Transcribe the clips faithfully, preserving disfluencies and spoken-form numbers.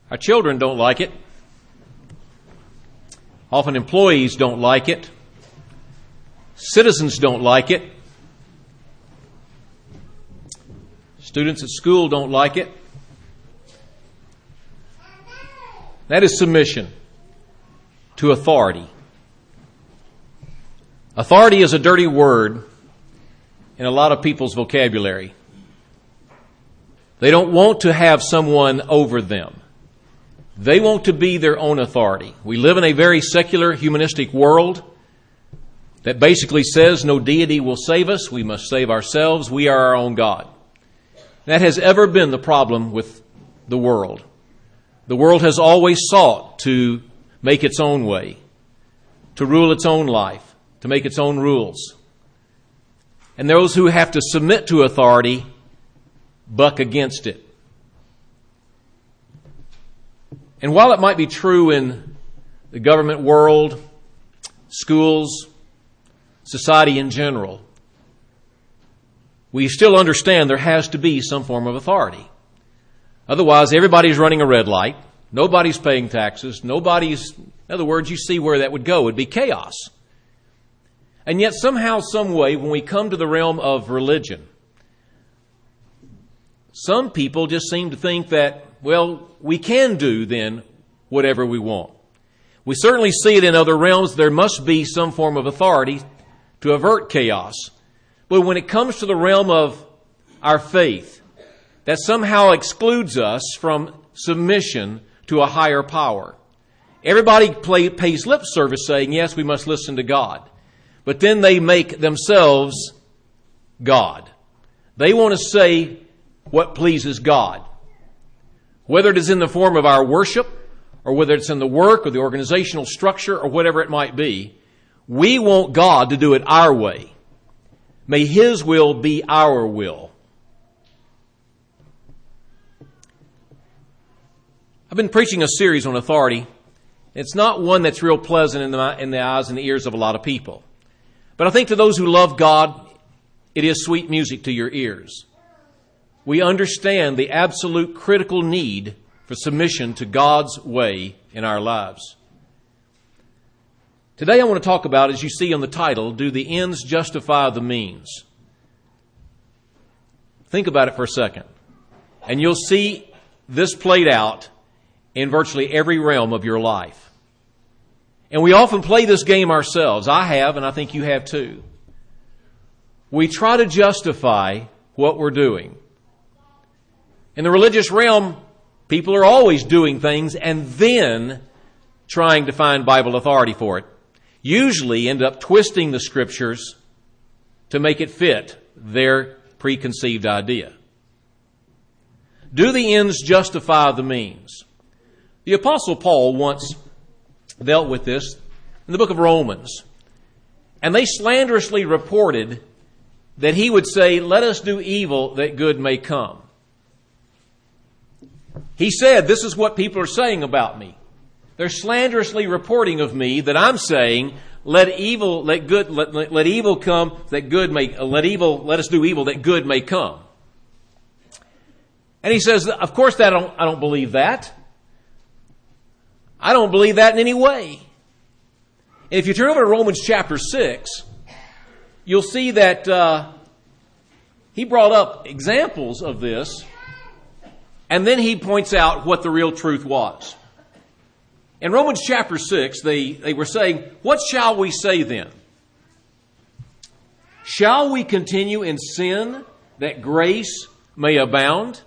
Our children don't like it. Often employees don't like it. Citizens don't like it. Students at school don't like it. That is submission to authority. Authority is a dirty word in a lot of people's vocabulary. They don't want to have someone over them. They want to be their own authority. We live in a very secular, humanistic world that basically says no deity will save us. We must save ourselves. We are our own God. That has ever been the problem with the world. The world has always sought to make its own way, to rule its own life, to make its own rules. And those who have to submit to authority buck against it. And while it might be true in the government world, schools, society in general, we still understand there has to be some form of authority. Otherwise, everybody's running a red light. Nobody's paying taxes. Nobody's, in other words, you see where that would go. It would be chaos. And yet somehow, some way, when we come to the realm of religion, some people just seem to think that, well, we can do then whatever we want. We certainly see it in other realms. There must be some form of authority to avert chaos. But when it comes to the realm of our faith, that somehow excludes us from submission to a higher power. Everybody play, pays lip service saying, yes, we must listen to God. But then they make themselves God. They want to say what pleases God. Whether it is in the form of our worship, or whether it's in the work or the organizational structure or whatever it might be, we want God to do it our way. May His will be our will. I've been preaching a series on authority. It's not one that's real pleasant in the, in the eyes and the ears of a lot of people. But I think to those who love God, it is sweet music to your ears. We understand the absolute critical need for submission to God's way in our lives. Today I want to talk about, as you see on the title, do the ends justify the means? Think about it for a second. And you'll see this played out in virtually every realm of your life. And we often play this game ourselves. I have, and I think you have too. We try to justify what we're doing. In the religious realm, people are always doing things and then trying to find Bible authority for it. Usually end up twisting the Scriptures to make it fit their preconceived idea. Do the ends justify the means? The Apostle Paul once dealt with this in the book of Romans. And they slanderously reported that he would say, let us do evil that good may come. He said, this is what people are saying about me. They're slanderously reporting of me that I'm saying, let evil, let good, let, let, let evil come that good may, let evil, let us do evil that good may come. And he says, of course that I don't, I don't believe that. I don't believe that in any way. And if you turn over to Romans chapter six, you'll see that uh, he brought up examples of this, and then he points out what the real truth was. In Romans chapter six, they, they were saying, what shall we say then? Shall we continue in sin that grace may abound?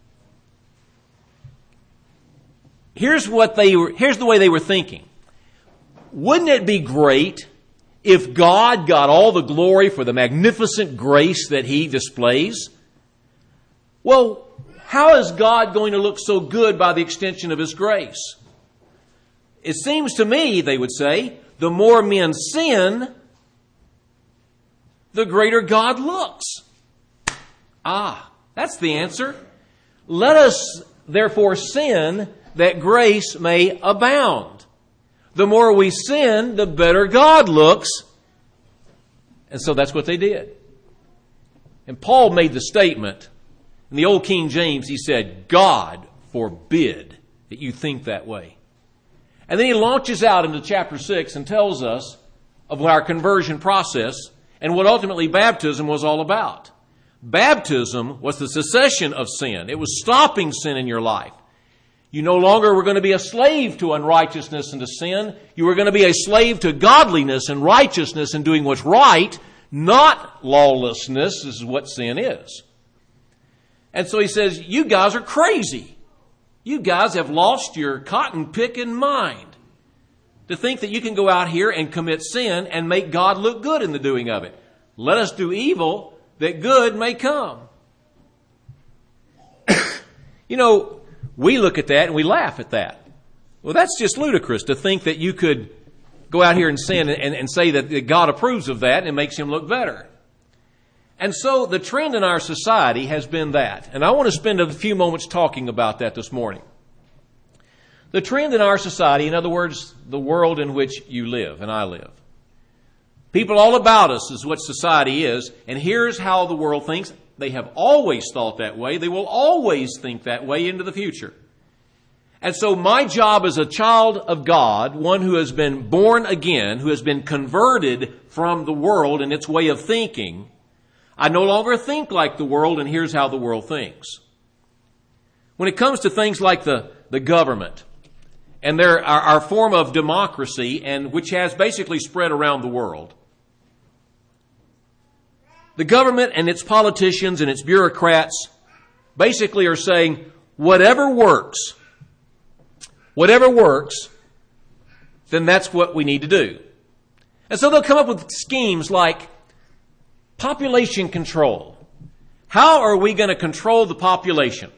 Here's what they were, here's the way they were thinking. Wouldn't it be great if God got all the glory for the magnificent grace that He displays? Well, how is God going to look so good by the extension of His grace? It seems to me, they would say, the more men sin, the greater God looks. Ah, that's the answer. Let us therefore sin that grace may abound. The more we sin, the better God looks. And so that's what they did. And Paul made the statement, in the old King James, he said, God forbid. that you think that way. And then he launches out into chapter six and tells us of our conversion process and what ultimately baptism was all about. Baptism was the cessation of sin. It was stopping sin in your life. You no longer were going to be a slave to unrighteousness and to sin. You were going to be a slave to godliness and righteousness and doing what's right, not lawlessness. This is what sin is. And so he says, you guys are crazy. You guys have lost your cotton-picking mind to think that you can go out here and commit sin and make God look good in the doing of it. Let us do evil that good may come. You know, we look at that and we laugh at that. Well, that's just ludicrous to think that you could go out here and sin and, and, and say that, that God approves of that and it makes him look better. And so the trend in our society has been that. And I want to spend a few moments talking about that this morning. The trend in our society, in other words, the world in which you live and I live. People all about us is what society is. And here's how the world thinks. They have always thought that way. They will always think that way into the future. And so my job as a child of God, one who has been born again, who has been converted from the world and its way of thinking, I no longer think like the world, and here's how the world thinks. When it comes to things like the, the government and their, our, our form of democracy, and which has basically spread around the world, the government and its politicians and its bureaucrats basically are saying, whatever works, whatever works, then that's what we need to do. And so they'll come up with schemes like population control. How are we going to control the population?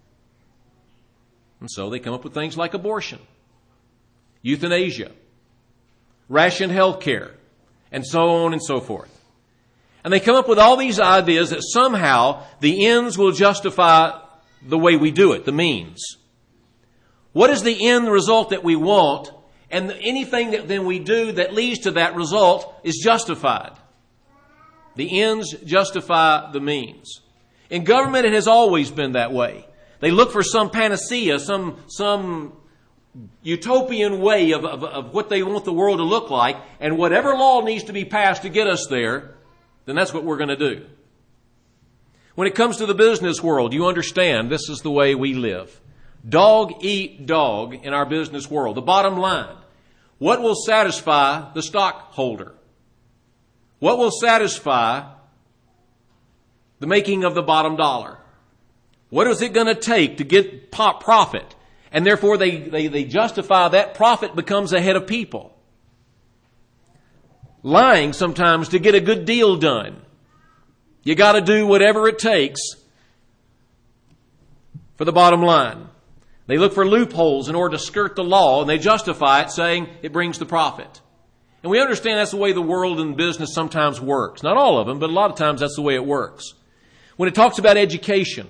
And so they come up with things like abortion, euthanasia, rationed health care, and so on and so forth. And they come up with all these ideas that somehow the ends will justify the way we do it, the means. What is the end result that we want? And anything that then we do that leads to that result is justified. The ends justify the means. In government, it has always been that way. They look for some panacea, some, some utopian way of, of, of what they want the world to look like, and whatever law needs to be passed to get us there, then that's what we're going to do. When it comes to the business world, you understand this is the way we live. Dog eat dog in our business world. The bottom line, what will satisfy the stockholder? What will satisfy the making of the bottom dollar? What is it going to take to get profit? And therefore they, they, they justify that profit becomes ahead of people. Lying sometimes to get a good deal done. You got to do whatever it takes for the bottom line. They look for loopholes in order to skirt the law, and they justify it saying it brings the profit. And we understand that's the way the world and business sometimes works. Not all of them, but a lot of times that's the way it works. When it talks about education,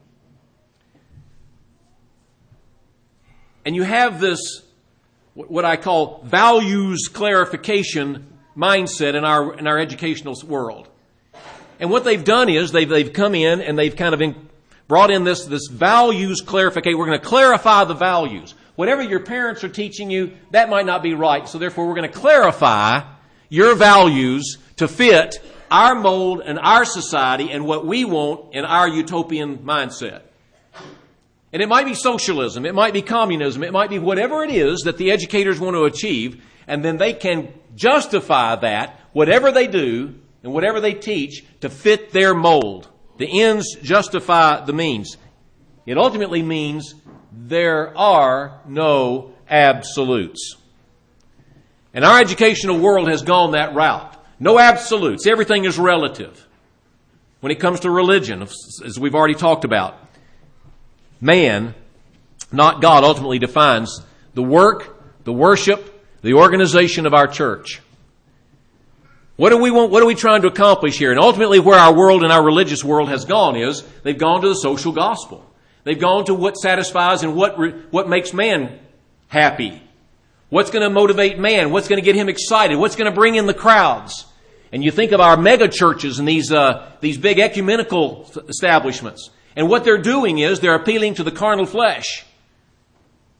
and you have this, what I call values clarification mindset in our in our educational world. And what they've done is they've they've come in and they've kind of in, brought in this this values clarification. We're going to clarify the values. Whatever your parents are teaching you, that might not be right. So therefore, we're going to clarify your values to fit our mold and our society and what we want in our utopian mindset. And it might be socialism, it might be communism, it might be whatever it is that the educators want to achieve, and then they can justify that, whatever they do and whatever they teach, to fit their mold. The ends justify the means. It ultimately means there are no absolutes. And our educational world has gone that route. No absolutes. Everything is relative. When it comes to religion, as we've already talked about, man, not God, ultimately defines the work, the worship, the organization of our church. What do we want? What are we trying to accomplish here? And ultimately where our world and our religious world has gone is they've gone to the social gospel. They've gone to what satisfies and what what makes man happy. What's going to motivate man? What's going to get him excited? What's going to bring in the crowds? And you think of our mega churches and these uh, these big ecumenical establishments. And what they're doing is they're appealing to the carnal flesh.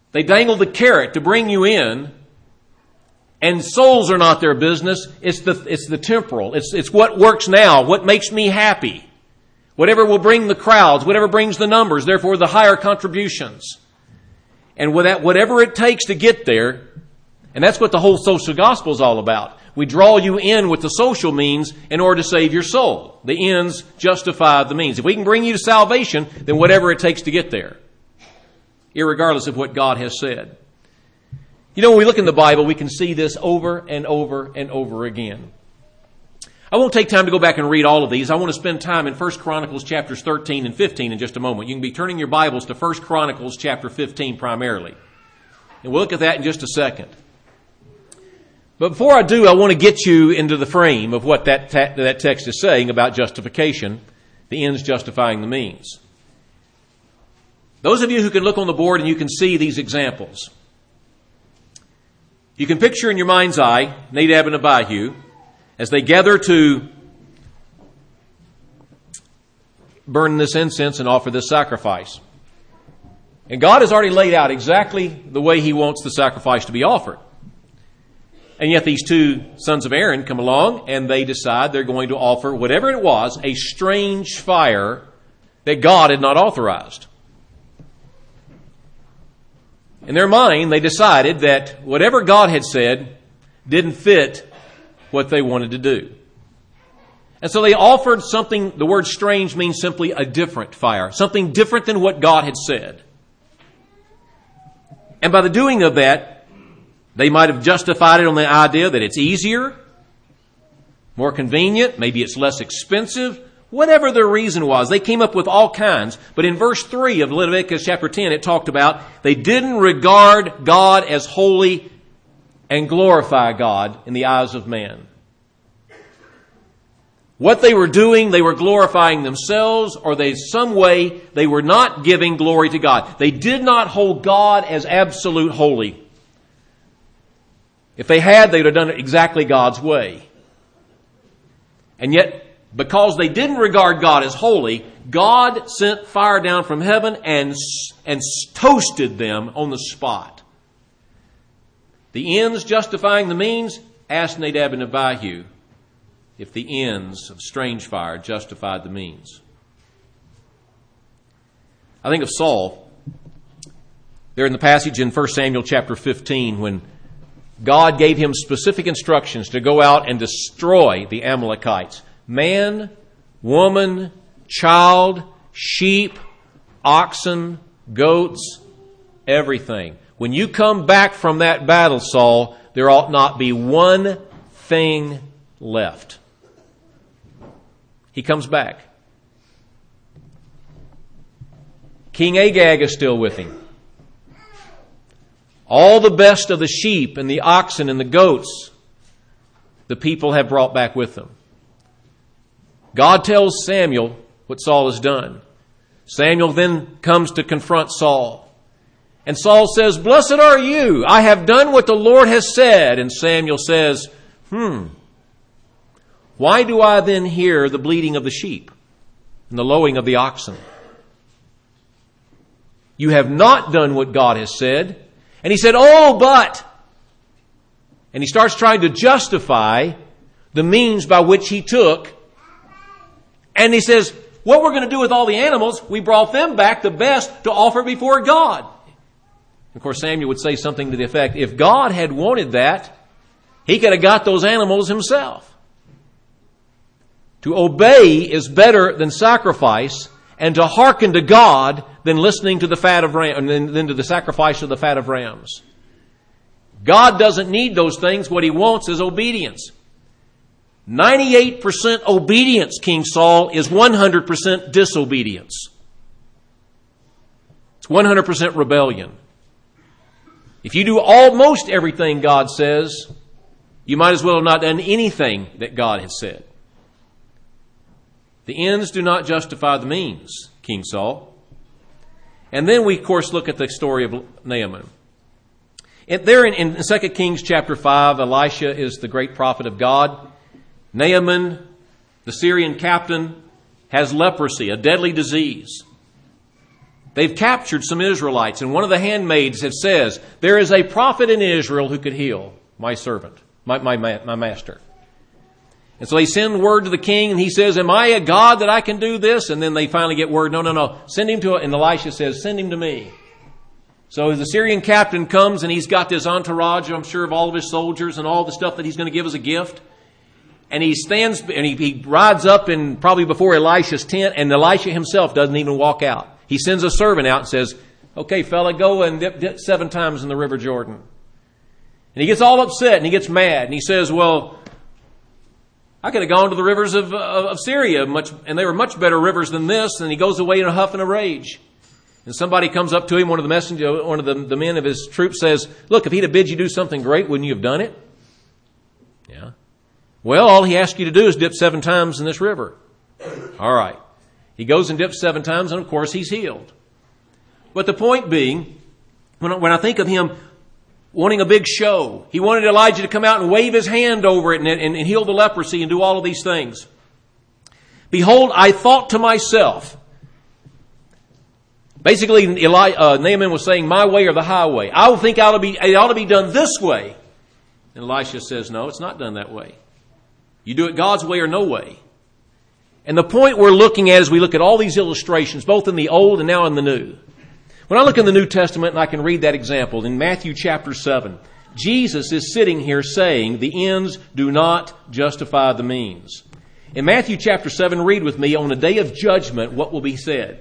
They dangle the carrot to bring you in, and souls are not their business. It's the, it's the temporal. It's, it's what works now, what makes me happy. Whatever will bring the crowds, whatever brings the numbers, therefore the higher contributions. And with that, whatever it takes to get there, and that's what the whole social gospel is all about. We draw you in with the social means in order to save your soul. The ends justify the means. If we can bring you to salvation, then whatever it takes to get there, irregardless of what God has said. You know, when we look in the Bible, we can see this over and over and over again. I won't take time to go back and read all of these. I want to spend time in First Chronicles chapters thirteen and fifteen in just a moment. You can be turning your Bibles to First Chronicles chapter fifteen primarily. And we'll look at that in just a second. But before I do, I want to get you into the frame of what that, ta- that text is saying about justification, the ends justifying the means. Those of you who can look on the board and you can see these examples. You can picture in your mind's eye Nadab and Abihu as they gather to burn this incense and offer this sacrifice. And God has already laid out exactly the way He wants the sacrifice to be offered. And yet these two sons of Aaron come along and they decide they're going to offer whatever it was, a strange fire that God had not authorized. In their mind, they decided that whatever God had said didn't fit what they wanted to do. And so they offered something, the word strange means simply a different fire, something different than what God had said. And by the doing of that, they might have justified it on the idea that it's easier, more convenient, maybe it's less expensive. Whatever their reason was, they came up with all kinds. But in verse three of Leviticus chapter ten, it talked about they didn't regard God as holy and glorify God in the eyes of man. What they were doing, they were glorifying themselves, or they some way they were not giving glory to God. They did not hold God as absolute holy. If they had, they would have done it exactly God's way. And yet, because they didn't regard God as holy, God sent fire down from heaven and, and toasted them on the spot. The ends justifying the means, asked Nadab and Abihu if the ends of strange fire justified the means. I think of Saul there in the passage in First Samuel chapter fifteen when God gave him specific instructions to go out and destroy the Amalekites. Man, woman, child, sheep, oxen, goats, everything. When you come back from that battle, Saul, there ought not be one thing left. He comes back. King Agag is still with him. All the best of the sheep and the oxen and the goats, the people have brought back with them. God tells Samuel what Saul has done. Samuel then comes to confront Saul. And Saul says, "Blessed are you. I have done what the Lord has said." And Samuel says, hmm, why do I then hear the bleating of the sheep and the lowing of the oxen? You have not done what God has said. And he said, oh, but. And he starts trying to justify the means by which he took. And he says, what we're going to do with all the animals, we brought them back the best to offer before God. Of course, Samuel would say something to the effect, if God had wanted that, He could have got those animals Himself. To obey is better than sacrifice, and to hearken to God than listening to the fat of ram, than, than to the sacrifice of the fat of rams. God doesn't need those things. What He wants is obedience. ninety-eight percent obedience, King Saul, is one hundred percent disobedience. It's one hundred percent rebellion. If you do almost everything God says, you might as well have not done anything that God has said. The ends do not justify the means, King Saul. And then we, of course, look at the story of Naaman. And there in, in Second Kings chapter five, Elisha is the great prophet of God. Naaman, the Syrian captain, has leprosy, a deadly disease. They've captured some Israelites, and one of the handmaids had says, there is a prophet in Israel who could heal my servant, my, my, my master. And so they send word to the king, and he says, am I a God that I can do this? And then they finally get word, no, no, no, send him to, and Elisha says, send him to me. So the Syrian captain comes, and he's got this entourage, I'm sure, of all of his soldiers and all the stuff that he's going to give as a gift. And he stands, and he, he rides up in probably before Elisha's tent, and Elisha himself doesn't even walk out. He sends a servant out and says, okay, fella, go and dip, dip seven times in the River Jordan. And he gets all upset and he gets mad. And he says, well, I could have gone to the rivers of, of, of Syria, much, and they were much better rivers than this. And he goes away in a huff and a rage. And somebody comes up to him, one of the messengers, one of the, the men of his troops says, look, if he'd have bid you do something great, wouldn't you have done it? Yeah. Well, all he asks you to do is dip seven times in this river. All right. He goes and dips seven times, and of course he's healed. But the point being, when I, when I think of him wanting a big show, he wanted Elijah to come out and wave his hand over it and, and, and heal the leprosy and do all of these things. Behold, I thought to myself, basically Eli, uh, Naaman was saying, my way or the highway. I would think it ought to be, it ought to be done this way. And Elisha says, no, it's not done that way. You do it God's way or no way. And the point we're looking at as we look at all these illustrations, both in the Old and now in the New. When I look in the New Testament, and I can read that example, in Matthew chapter seven, Jesus is sitting here saying, the ends do not justify the means. In Matthew chapter seven, read with me, on the day of judgment, what will be said?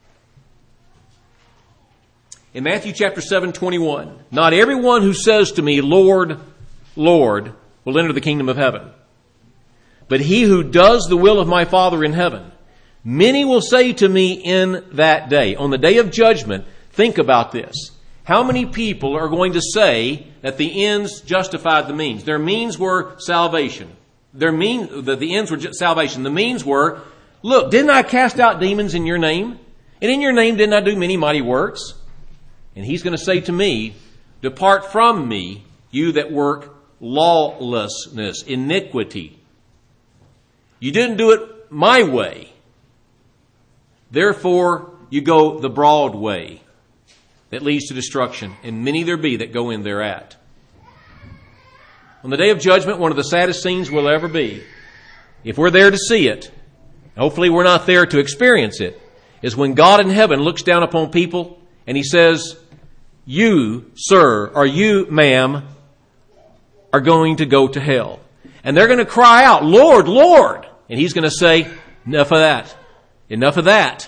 In Matthew chapter seven, twenty-one, not everyone who says to me, Lord, Lord, will enter the kingdom of heaven, but he who does the will of my Father in heaven. Many will say to me in that day, on the day of judgment, think about this. How many people are going to say that the ends justified the means? Their means were salvation. Their mean, the, the ends were salvation. The means were, look, didn't I cast out demons in your name? And in your name didn't I do many mighty works? And he's going to say to me, depart from me, you that work lawlessness, iniquity. You didn't do it my way. Therefore, you go the broad way that leads to destruction, and many there be that go in thereat. On the day of judgment, one of the saddest scenes will ever be, if we're there to see it, hopefully we're not there to experience it, is when God in heaven looks down upon people and he says, you, sir, or you, ma'am, are going to go to hell. And they're going to cry out, Lord, Lord. And he's going to say, enough of that. Enough of that.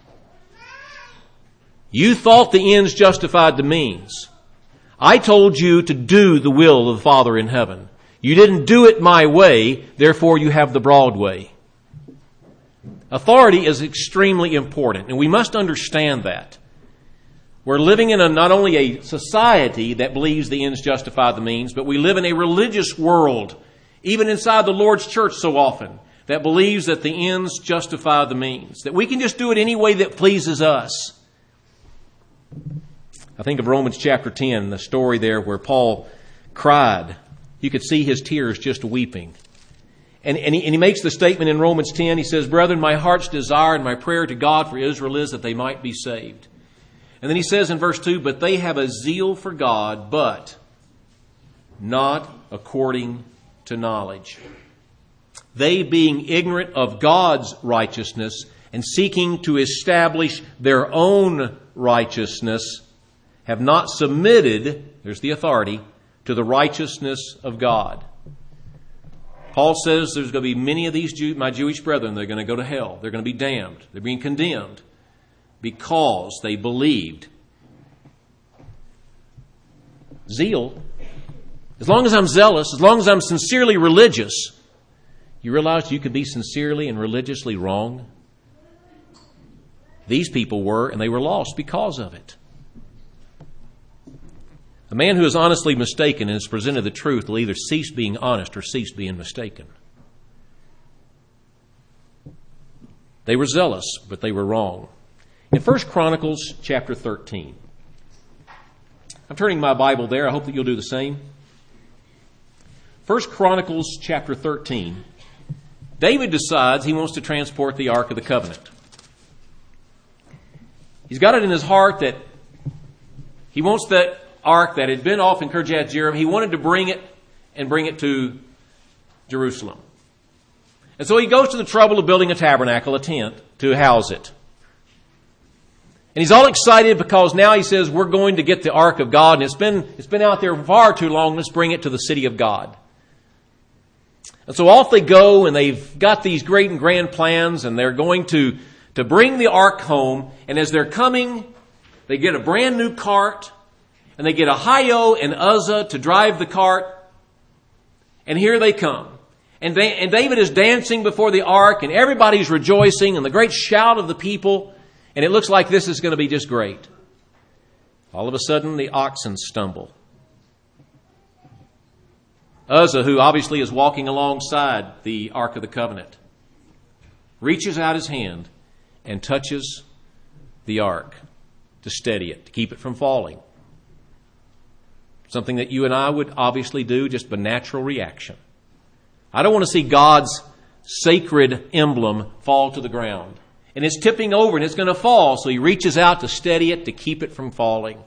You thought the ends justified the means. I told you to do the will of the Father in heaven. You didn't do it my way, therefore you have the broad way. Authority is extremely important, and we must understand that. We're living in a, not only a society that believes the ends justify the means, but we live in a religious world, even inside the Lord's church so often, that believes that the ends justify the means, that we can just do it any way that pleases us. I think of Romans chapter ten, the story there where Paul cried. You could see his tears just weeping. And, and, he, and he makes the statement in Romans ten, he says, brethren, my heart's desire and my prayer to God for Israel is that they might be saved. And then he says in verse two, but they have a zeal for God, but not according to knowledge. They, being ignorant of God's righteousness and seeking to establish their own righteousness, have not submitted, there's the authority, to the righteousness of God. Paul says there's going to be many of these Jew, my Jewish brethren, they're going to go to hell. They're going to be damned. They're being condemned because they believed. Zeal, as long as I'm zealous, as long as I'm sincerely religious, you realize you can be sincerely and religiously wrong? These people were, and they were lost because of it. A man who is honestly mistaken and has presented the truth will either cease being honest or cease being mistaken. They were zealous, but they were wrong. In First Chronicles chapter thirteen, I'm turning my Bible there. I hope that you'll do the same. First Chronicles chapter thirteen. David decides he wants to transport the Ark of the Covenant. He's got it in his heart that he wants the ark that had been off in Kirjath Jearim. He wanted to bring it and bring it to Jerusalem. And so he goes to the trouble of building a tabernacle, a tent, to house it. And he's all excited because now he says, we're going to get the ark of God, and it's been, it's been out there far too long. Let's bring it to the city of God. And so off they go, and they've got these great and grand plans, and they're going to, to bring the ark home. And as they're coming, they get a brand new cart, and they get Ahio and Uzzah to drive the cart. And here they come. And, they, and David is dancing before the ark, and everybody's rejoicing, and the great shout of the people. And it looks like this is going to be just great. All of a sudden, the oxen stumble. Uzzah, who obviously is walking alongside the Ark of the Covenant, reaches out his hand and touches the ark to steady it, to keep it from falling. Something that you and I would obviously do, just by natural reaction. I don't want to see God's sacred emblem fall to the ground. And it's tipping over and it's going to fall, so he reaches out to steady it, to keep it from falling.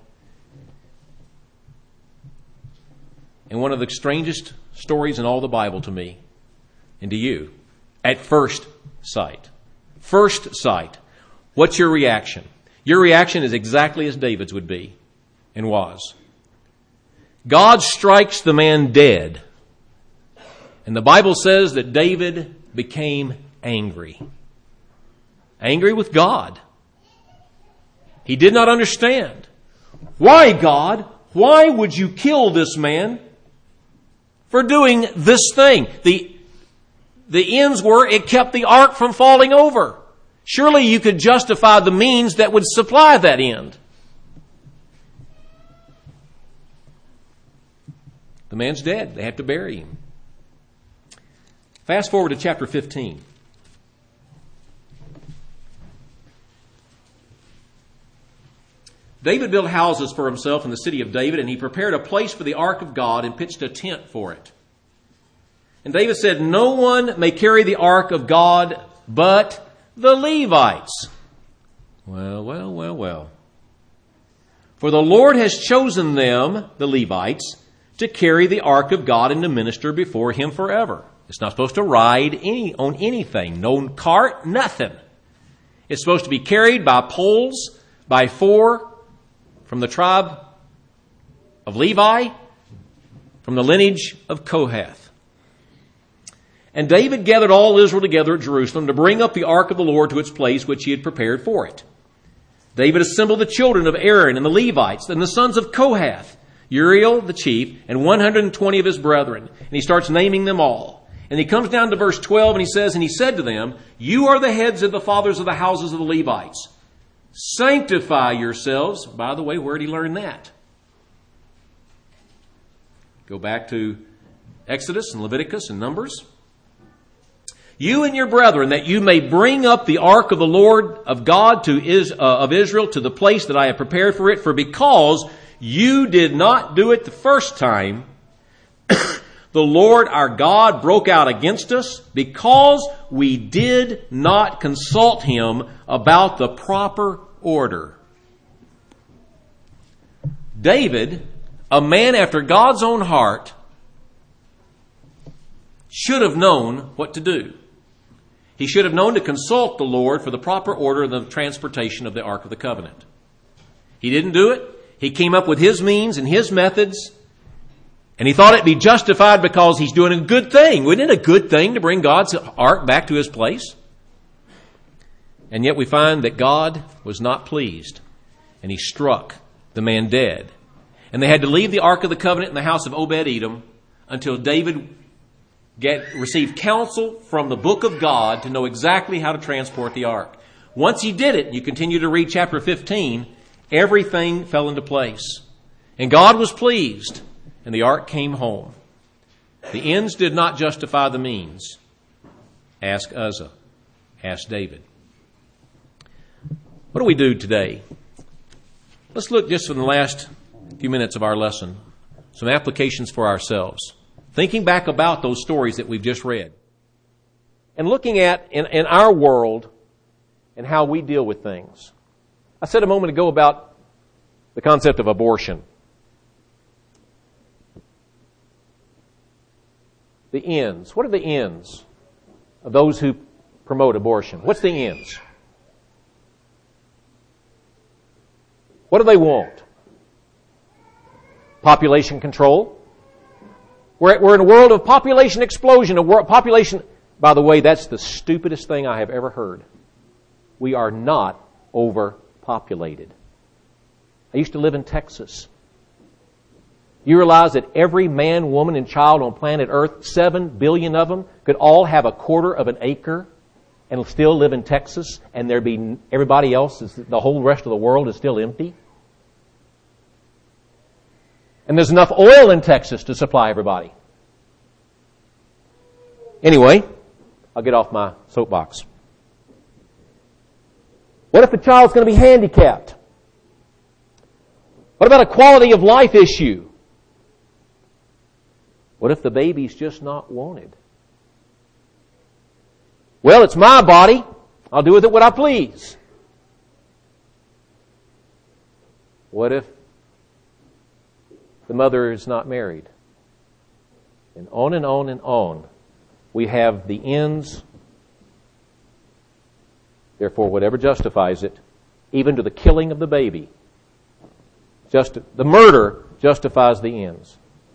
And one of the strangest stories in all the Bible to me and to you, at first sight. First sight. What's your reaction? Your reaction is exactly as David's would be and was. God strikes the man dead. And the Bible says that David became angry. Angry with God. He did not understand. Why, God? Why would you kill this man for doing this thing? The, the ends were it kept the ark from falling over. Surely you could justify the means that would supply that end. The man's dead. They have to bury him. Fast forward to chapter fifteen. David built houses for himself in the city of David, and he prepared a place for the ark of God and pitched a tent for it. And David said, no one may carry the ark of God but the Levites. Well, well, well, well. For the Lord has chosen them, the Levites, to carry the ark of God and to minister before him forever. It's not supposed to ride any on anything. No cart, nothing. It's supposed to be carried by poles, by four, from the tribe of Levi, from the lineage of Kohath. And David gathered all Israel together at Jerusalem to bring up the ark of the Lord to its place which he had prepared for it. David assembled the children of Aaron and the Levites and the sons of Kohath, Uriel the chief, and one hundred twenty of his brethren. And he starts naming them all. And he comes down to verse twelve and he says, and he said to them, you are the heads of the fathers of the houses of the Levites. Sanctify yourselves. By the way, where did he learn that? Go back to Exodus and Leviticus and Numbers. You and your brethren, that you may bring up the ark of the Lord of God to is, uh, of Israel to the place that I have prepared for it. For because you did not do it the first time, the Lord our God broke out against us because we did not consult him about the proper order. David, a man after God's own heart, should have known what to do. He should have known to consult the Lord for the proper order of the transportation of the Ark of the Covenant. He didn't do it. He came up with his means and his methods. And he thought it'd be justified because he's doing a good thing. Wouldn't it a good thing to bring God's ark back to his place? And yet we find that God was not pleased. And he struck the man dead. And they had to leave the Ark of the Covenant in the house of Obed-Edom until David get, received counsel from the book of God to know exactly how to transport the ark. Once he did it, you continue to read chapter fifteen, everything fell into place. And God was pleased. And the ark came home. The ends did not justify the means. Ask Uzzah. Ask David. What do we do today? Let's look just in the last few minutes of our lesson. Some applications for ourselves. Thinking back about those stories that we've just read. And looking at in, in our world and how we deal with things. I said a moment ago about the concept of abortion. The ends. What are the ends of those who promote abortion? What's the ends? What do they want? Population control. We're, we're in a world of population explosion, a world, population... By the way, that's the stupidest thing I have ever heard. We are not overpopulated. I used to live in Texas. You realize that every man, woman, and child on planet Earth, seven billion of them, could all have a quarter of an acre and still live in Texas, and there'd be everybody else, is, the whole rest of the world is still empty? And there's enough oil in Texas to supply everybody. Anyway, I'll get off my soapbox. What if a child's going to be handicapped? What about a quality of life issue? What if the baby's just not wanted? Well, it's my body. I'll do with it what I please. What if the mother is not married? And on and on and on. We have the ends. Therefore, whatever justifies it, even to the killing of the baby, just the murder justifies the ends.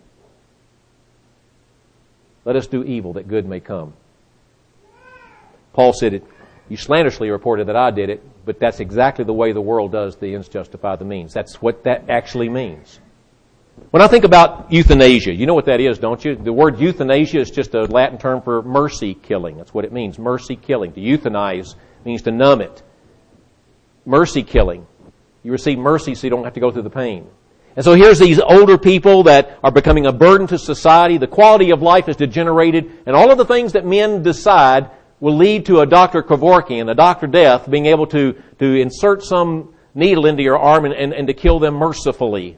Let us do evil that good may come. Paul said it, you slanderously reported that I did it, but that's exactly the way the world does the ends justify the means. That's what that actually means. When I think about euthanasia, you know what that is, don't you? The word euthanasia is just a Latin term for mercy killing. That's what it means, mercy killing. To euthanize means to numb it. Mercy killing. You receive mercy so you don't have to go through the pain. And so here's these older people that are becoming a burden to society. The quality of life is degenerated, and all of the things that men decide will lead to a Doctor Kevorkian, a Doctor Death, being able to, to insert some needle into your arm and, and, and to kill them mercifully.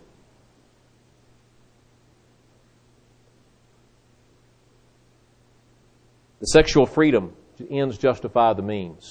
The sexual freedom ends justify the means.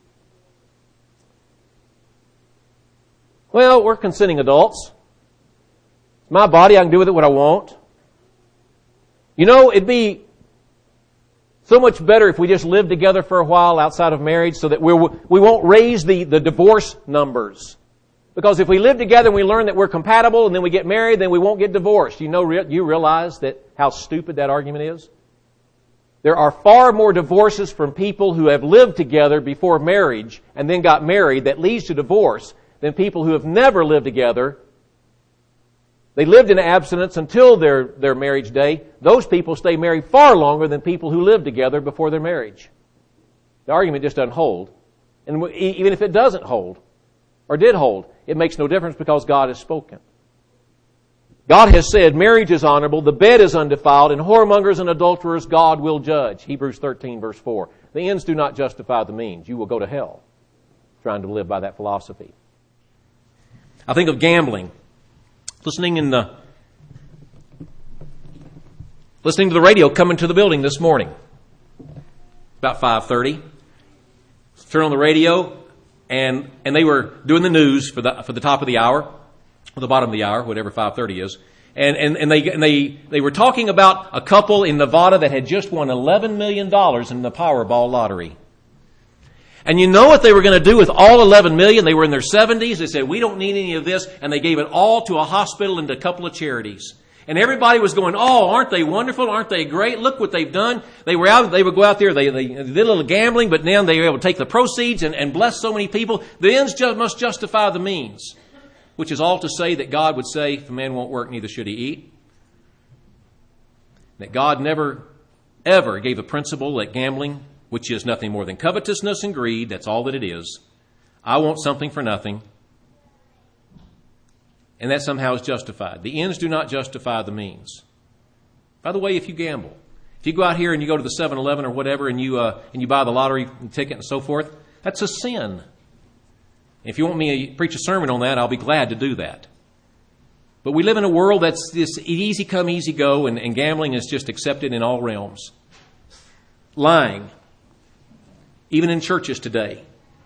Well, we're consenting adults. It's my body. I can do with it what I want. You know, it'd be so much better if we just lived together for a while outside of marriage so that we're, we won't raise the, the divorce numbers. Because if we live together and we learn that we're compatible and then we get married, then we won't get divorced. You know, you realize that how stupid that argument is? There are far more divorces from people who have lived together before marriage and then got married that leads to divorce than people who have never lived together. They lived in abstinence until their, their marriage day. Those people stay married far longer than people who lived together before their marriage. The argument just doesn't hold. And even if it doesn't hold, or did hold, it makes no difference because God has spoken. God has said marriage is honorable, the bed is undefiled, and whoremongers and adulterers God will judge. Hebrews thirteen verse four. The ends do not justify the means. You will go to hell trying to live by that philosophy. I think of gambling. Listening in the listening to the radio coming to the building this morning. About five thirty. Turn on the radio and and they were doing the news for the for the top of the hour. Or the bottom of the hour, whatever five thirty is. And, and, and they, and they, they were talking about a couple in Nevada that had just won eleven million dollars in the Powerball lottery. And you know what they were going to do with all eleven million dollars? They were in their seventies. They said, we don't need any of this. And they gave it all to a hospital and to a couple of charities. And everybody was going, oh, aren't they wonderful? Aren't they great? Look what they've done. They were out, they would go out there, they, they did a little gambling, but now they were able to take the proceeds and, and bless so many people. The ends just must justify the means. Which is all to say that God would say, if a man won't work, neither should he eat. That God never, ever gave a principle that gambling, which is nothing more than covetousness and greed, that's all that it is. I want something for nothing. And that somehow is justified. The ends do not justify the means. By the way, if you gamble, if you go out here and you go to the seven eleven or whatever and you, uh, and you buy the lottery ticket and so forth, that's a sin. If you want me to preach a sermon on that, I'll be glad to do that. But we live in a world that's this easy come, easy go, and, and gambling is just accepted in all realms. Lying, even in churches today.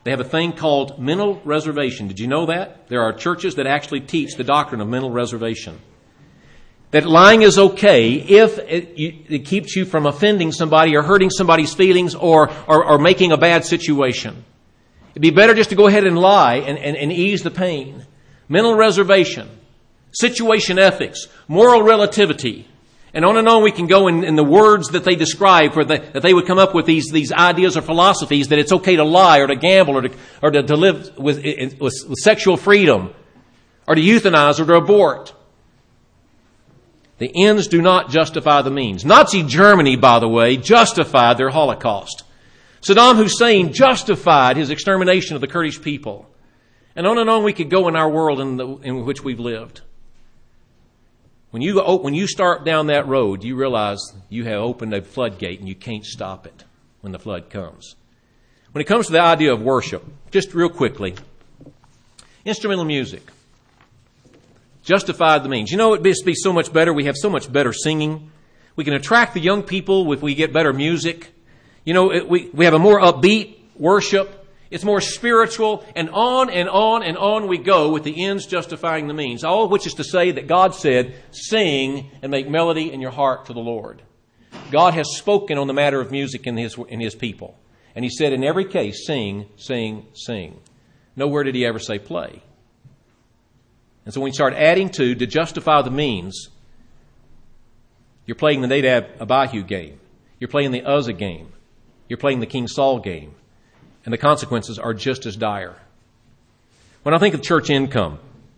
They have a thing called mental reservation. Did you know that? There are churches that actually teach the doctrine of mental reservation. That lying is okay if it, it keeps you from offending somebody or hurting somebody's feelings or, or, or making a bad situation. It'd be better just to go ahead and lie and, and, and ease the pain. Mental reservation, situation ethics, moral relativity, and on and on we can go in, in the words that they describe, for the, that they would come up with these, these ideas or philosophies that it's okay to lie or to gamble or to, or to, to live with, with, with sexual freedom or to euthanize or to abort. The ends do not justify the means. Nazi Germany, by the way, justified their Holocaust. Saddam Hussein justified his extermination of the Kurdish people. And on and on we could go in our world in, the, in which we've lived. When you, when you start down that road, you realize you have opened a floodgate and you can't stop it when the flood comes. When it comes to the idea of worship, just real quickly, instrumental music. Justified the means. You know, it'd be, be so much better. We have so much better singing. We can attract the young people if we get better music. You know, it, we, we have a more upbeat worship. It's more spiritual, and on and on and on we go with the ends justifying the means. All of which is to say that God said, sing and make melody in your heart to the Lord. God has spoken on the matter of music in His, in His people. And He said in every case, sing, sing, sing. Nowhere did He ever say play. And so when you start adding to, to justify the means, you're playing the Nadab Abihu game. You're playing the Uzzah game. You're playing the King Saul game. And the consequences are just as dire. When I think of church income,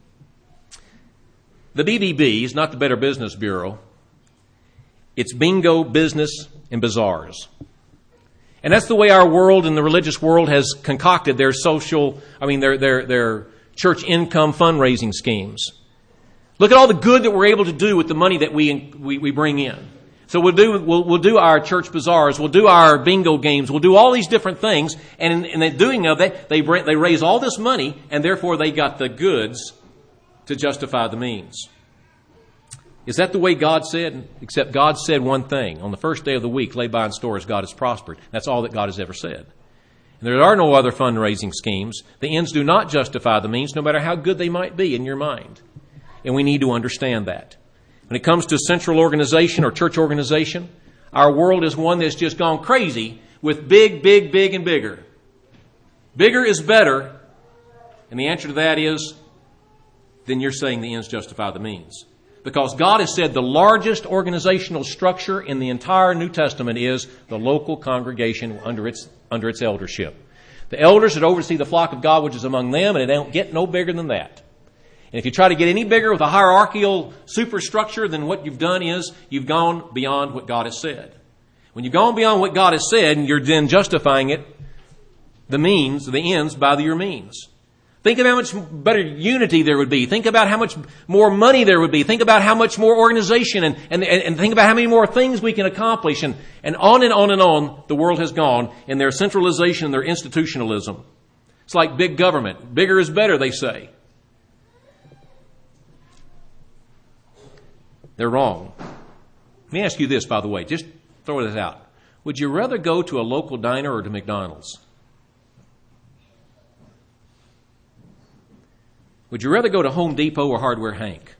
the B B B is not the Better Business Bureau. It's bingo, business, and bazaars. And that's the way our world and the religious world has concocted their social, I mean, their, their, their church income fundraising schemes. Look at all the good that we're able to do with the money that we, we, we bring in. So we'll do, we'll, we'll do our church bazaars, we'll do our bingo games, we'll do all these different things, and in, in the doing of that, they, they raise all this money, and therefore they got the goods to justify the means. Is that the way God said? Except God said one thing. On the first day of the week, lay by in store as God has prospered. That's all that God has ever said. And there are no other fundraising schemes. The ends do not justify the means, no matter how good they might be in your mind. And we need to understand that. When it comes to central organization or church organization, our world is one that's just gone crazy with big, big, big, and bigger. Bigger is better. And the answer to that is, then you're saying the ends justify the means. Because God has said the largest organizational structure in the entire New Testament is the local congregation under its under its eldership. The elders that oversee the flock of God which is among them, and it don't get no bigger than that. And if you try to get any bigger with a hierarchical superstructure, then what you've done is you've gone beyond what God has said. When you've gone beyond what God has said, and you're then justifying it, the means, the ends by your means. Think of how much better unity there would be. Think about how much more money there would be. Think about how much more organization and, and, and think about how many more things we can accomplish. And, and on and on and on the world has gone in their centralization and their institutionalism. It's like big government. Bigger is better, they say. They're wrong. Let me ask you this, by the way. Just throw this out. Would you rather go to a local diner or to McDonald's? Would you rather go to Home Depot or Hardware Hank?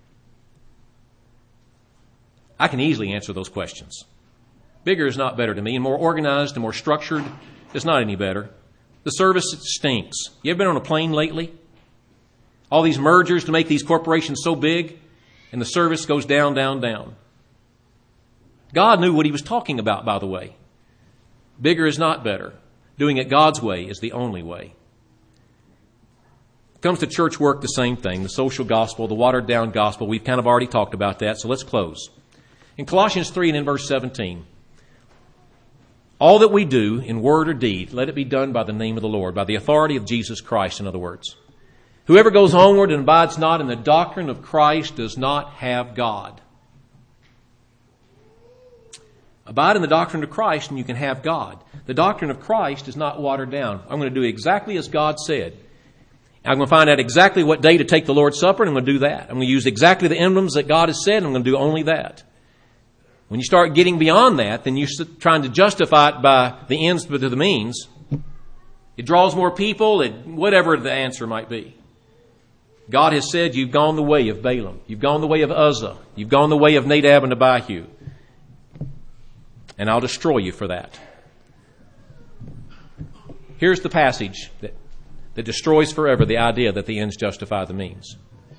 I can easily answer those questions. Bigger is not better to me, and more organized and more structured is not any better. The service stinks. You ever been on a plane lately? All these mergers to make these corporations so big, and the service goes down, down, down. God knew what He was talking about, by the way. Bigger is not better. Doing it God's way is the only way. Comes to church work, the same thing. The social gospel, the watered down gospel. We've kind of already talked about that, so let's close. In Colossians three and in verse seventeen, all that we do in word or deed, let it be done by the name of the Lord, by the authority of Jesus Christ, in other words. Whoever goes onward and abides not in the doctrine of Christ does not have God. Abide in the doctrine of Christ and you can have God. The doctrine of Christ is not watered down. I'm going to do exactly as God said. I'm going to find out exactly what day to take the Lord's Supper, and I'm going to do that. I'm going to use exactly the emblems that God has said, and I'm going to do only that. When you start getting beyond that, then you're trying to justify it by the ends to the means. It draws more people, it, whatever the answer might be. God has said, you've gone the way of Balaam. You've gone the way of Uzzah. You've gone the way of Nadab and Abihu. And I'll destroy you for that. Here's the passage that, that destroys forever the idea that the ends justify the means.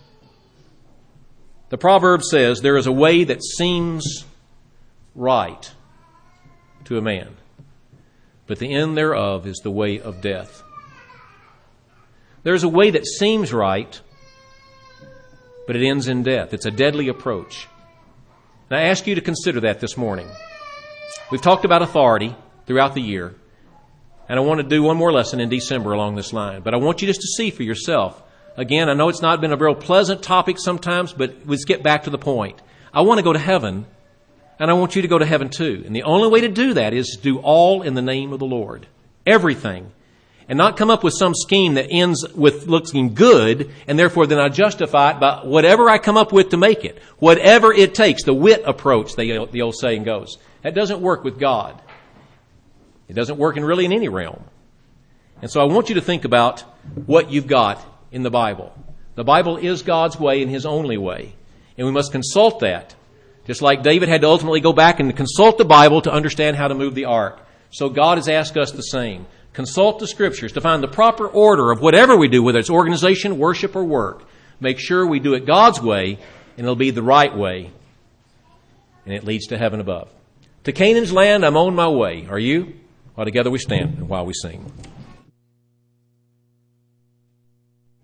The proverb says, there is a way that seems right to a man, but the end thereof is the way of death. There's a way that seems right, but it ends in death. It's a deadly approach. And I ask you to consider that this morning. We've talked about authority throughout the year, and I want to do one more lesson in December along this line. But I want you just to see for yourself. Again, I know it's not been a real pleasant topic sometimes, but let's get back to the point. I want to go to heaven, and I want you to go to heaven too. And the only way to do that is to do all in the name of the Lord. Everything. And not come up with some scheme that ends with looking good, and therefore then I justify it by whatever I come up with to make it. Whatever it takes, the wit approach, the, the old saying goes. That doesn't work with God. It doesn't work in really in any realm. And so I want you to think about what you've got in the Bible. The Bible is God's way and His only way. And we must consult that. Just like David had to ultimately go back and consult the Bible to understand how to move the ark. So God has asked us the same. Consult the Scriptures to find the proper order of whatever we do, whether it's organization, worship, or work. Make sure we do it God's way, and it'll be the right way. And it leads to heaven above. To Canaan's land, I'm on my way. Are you? While together we stand and while we sing.